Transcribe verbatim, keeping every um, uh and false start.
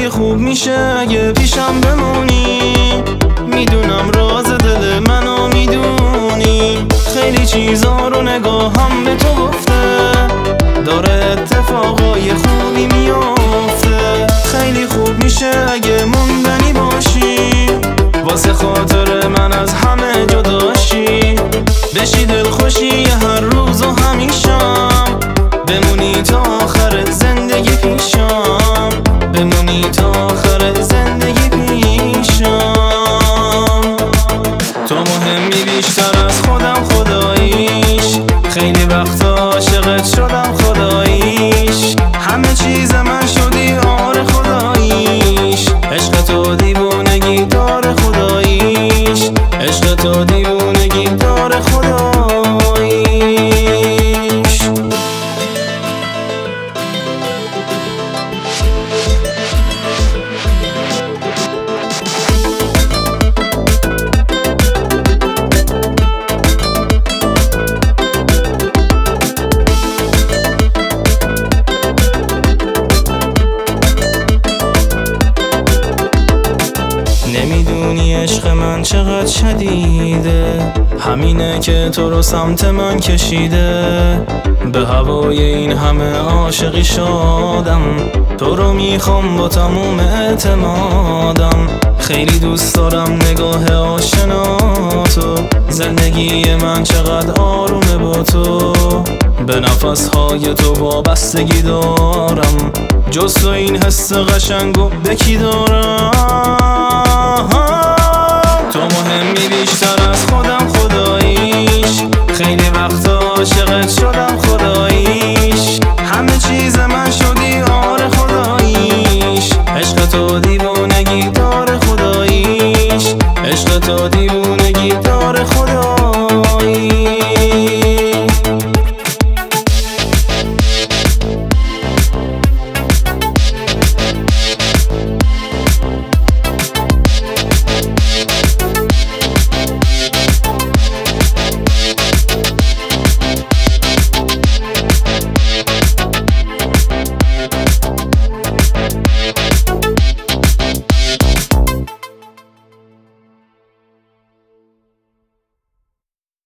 خیلی خوب میشه اگه پیشم بمونی، میدونم راز دل منو میدونی. خیلی چیزا رو نگاهم به تو گفته، داره اتفاقای خوبی میافته. خیلی خوب میشه اگه موندنی باشی، واسه خاطر من از همه جداشی. بشی دلخوشی هر روز و همیشم، بمونی تا آخر زندگی پیشم، بمونی تا آخر زندگی پیشم. تو مهمی بیشتر از خودم خداییش، خیلی وقتا عاشقت شدم خداییش. همه چیز من شدی آره خداییش، عشق تو دیوونگی داره خداییش، عشق تو دیوونگی داره خداییش. نمیدونی عشق من چقدر شدیده، همینه که تو رو سمت من کشیده. به هوای این همه عاشقی شدم، تو رو میخوام با تموم اعتمادم. خیلی دوست دارم نگاه آشناتو، زندگی من چقدر آرومه با تو. به نفسهای تو وابستگی دارم، جز تو این حس قشنگو به کی دارم. تو مهمی بیشتر